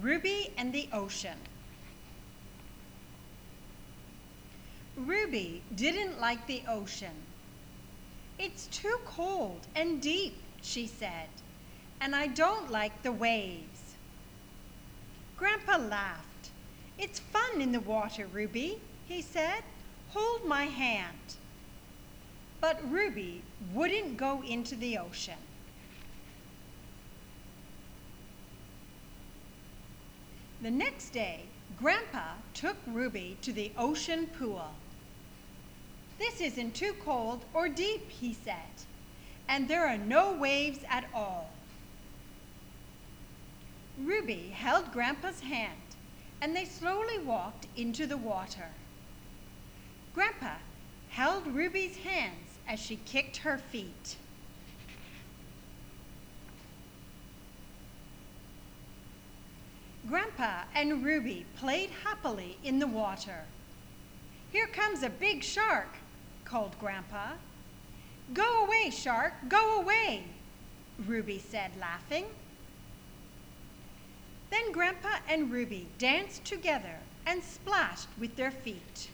Ruby and the Ocean. Ruby didn't like the ocean. "It's too cold and deep," she said, "and I don't like the waves." Grandpa laughed. "It's fun in the water, Ruby," he said. "Hold my hand." But Ruby wouldn't go into the ocean. The next day, Grandpa took Ruby to the ocean pool. "This isn't too cold or deep," he said, "and there are no waves at all." Ruby held Grandpa's hand, and they slowly walked into the water. Grandpa held Ruby's hands as she kicked her feet. Grandpa and Ruby played happily in the water. "Here comes a big shark," called Grandpa. "Go away, shark, go away," Ruby said, laughing. Then Grandpa and Ruby danced together and splashed with their feet.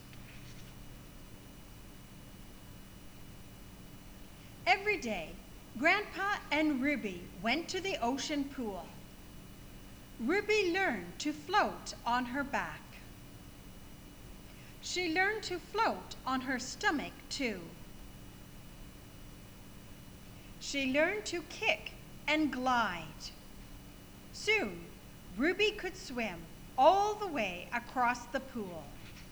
Every day, Grandpa and Ruby went to the ocean pool. Ruby learned to float on her back. She learned to float on her stomach, too. She learned to kick and glide. Soon, Ruby could swim all the way across the pool.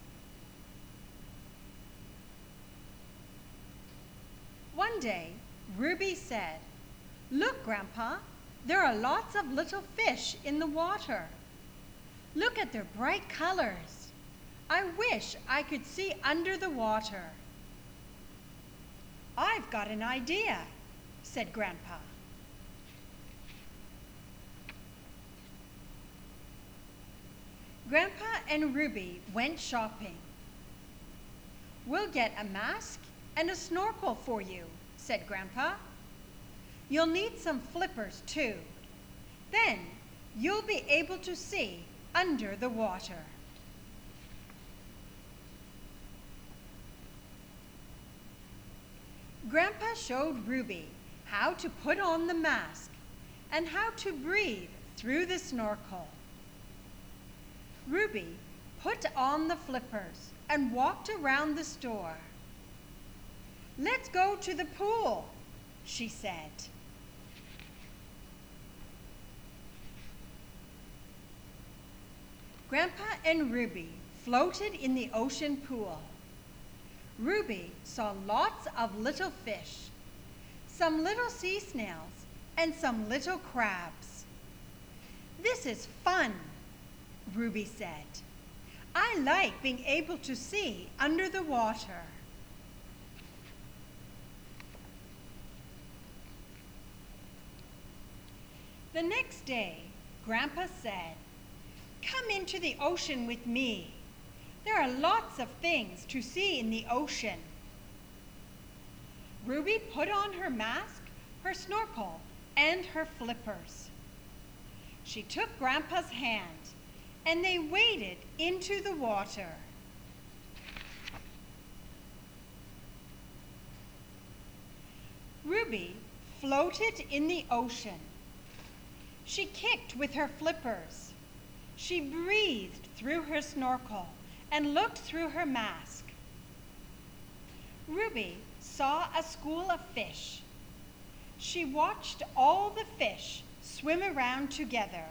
One day, Ruby said, "Look, Grandpa, there are lots of little fish in the water. Look at their bright colors. I wish I could see under the water." "I've got an idea," said Grandpa. Grandpa and Ruby went shopping. "We'll get a mask and a snorkel for you," said Grandpa. "You'll need some flippers too. Then you'll be able to see under the water." Grandpa showed Ruby how to put on the mask and how to breathe through the snorkel. Ruby put on the flippers and walked around the store. "Let's go to the pool," she said. Grandpa and Ruby floated in the ocean pool. Ruby saw lots of little fish, some little sea snails, and some little crabs. "This is fun," Ruby said. "I like being able to see under the water." The next day, Grandpa said, "Come into the ocean with me. There are lots of things to see in the ocean." Ruby put on her mask, her snorkel, and her flippers. She took Grandpa's hand, and they waded into the water. Ruby floated in the ocean. She kicked with her flippers. She breathed through her snorkel and looked through her mask. Ruby saw a school of fish. She watched all the fish swim around together.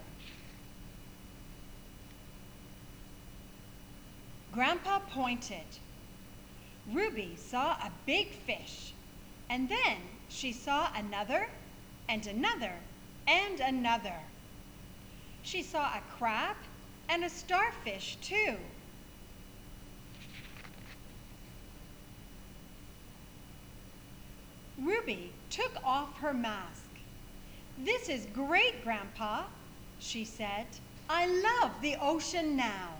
Grandpa pointed. Ruby saw a big fish, and then she saw another and another and another. She saw a crab and a starfish too. Ruby took off her mask. "This is great, Grandpa," she said. "I love the ocean now."